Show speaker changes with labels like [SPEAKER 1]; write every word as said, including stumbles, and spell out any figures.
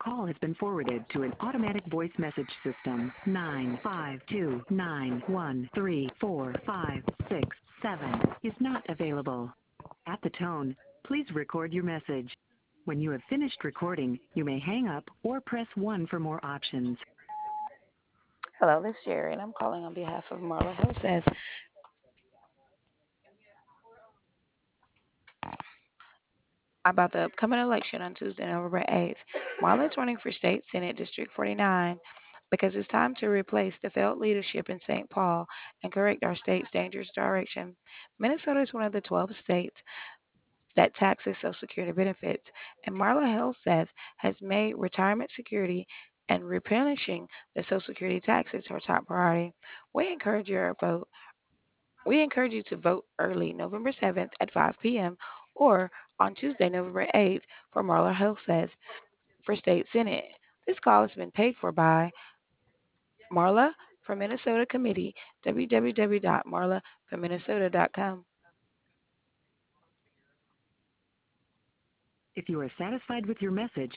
[SPEAKER 1] call has been forwarded to an automatic voice message system. nine five two nine one three four five six seven is not available. At the tone, please record your message. When you have finished recording, you may hang up or press one for more options.
[SPEAKER 2] Hello, this is Jerry, and I'm calling on behalf of Marla Josez about the upcoming election on Tuesday, November eighth. Marla is running for State Senate District forty-nine because it's time to replace the failed leadership in Saint Paul and correct our state's dangerous direction. Minnesota is one of the twelve states that taxes Social Security benefits, and Marla Josez has made retirement security and replenishing the Social Security taxes her top priority. We encourage your vote We encourage you to vote early November seventh at five p.m. or on Tuesday, November eighth for Marla Josez for State Senate. This call has been paid for by Marla for Minnesota Committee, w w w dot marla for minnesota dot com.
[SPEAKER 1] If you are satisfied with your message,